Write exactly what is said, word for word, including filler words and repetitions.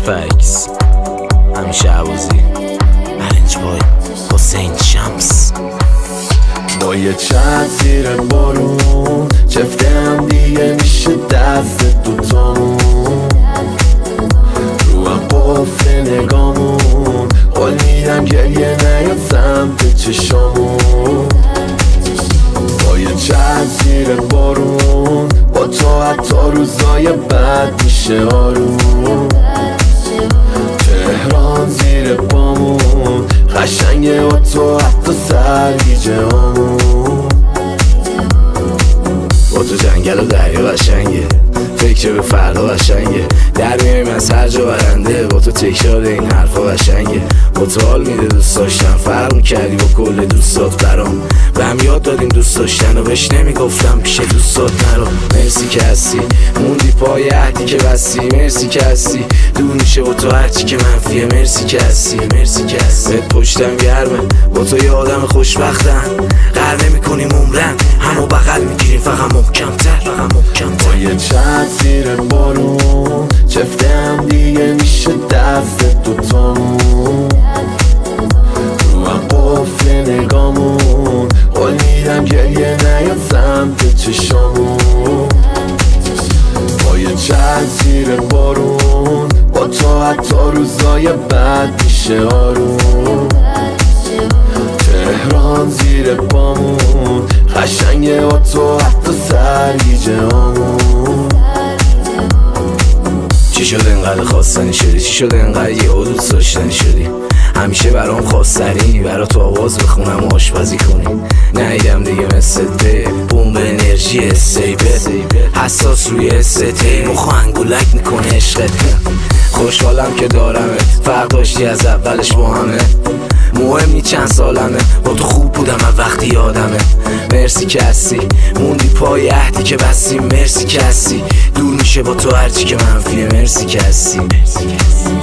فکس همیشه عوضی ارنج بای حسین شمس. با یه چند زیر بارون چفته هم دیگه میشه دست دوتامون رو هم قفل نگامون قول میدم گریه نیاد سمت چشامون. با یه چند زیر بارون با تو حتی روزای بد میشه آروم. تهران زیر پامون قشنگه با تو حتی سرگیجه هامون. با تو جنگل و دریا قشنگه فکر به فردا قشنگه در میاریم از هر جا برنده با تو تکرار این حرفا قشنگه. با تو حال میده دوست داشتن فرق میکردی با کل دوستات برام و هم یاد دادیم دوست داشتن و بهش نمیگفتم پیش دوستات نرو. مرسی که هستی موندی پای عهدی که بستی مرسی که هستی دور میشه با تو هرچی که منفیه مرسی که هستی مرسی که هستی بهت پشتم گرمه با تو یه آدم خوشبختم قهر نمیکنیم عمرن همو بغل میگیریم فقط محکم‌تر فقط محکم‌تر. با یه چند زیر بارون چفته هم دیگه میشه دست دوتامون رو هم قفل نگامون قول میدم گریه نیاد سمت چشامون. با یه چند زیر بارون با تو حتی روزای بد میشه آروم. تهران زیر پامون قشنگه با تو حتی سرگیجه هامون. چی شد انقدر خواستنی شدی چی شد انقدر یه دوست داشتنی شدی همیشه برام خواستنی برا تو آواز بخونم و آشپزی کنی نیدم دیگه مثل ده بوم انرژی استیبل حساس روی استه مخو انگولک میکنه عشقت. خوشحالم که دارمت فرق داشتی از اولش با همه مهم نی چند سالمه با تو خوب بودم من وقتی یادمه. مرسی که هستی موندی پای عهدی که بستی مرسی که هستی دور میشه با تو هرچی که منفیه مرسی که هستی مرسی که هستی.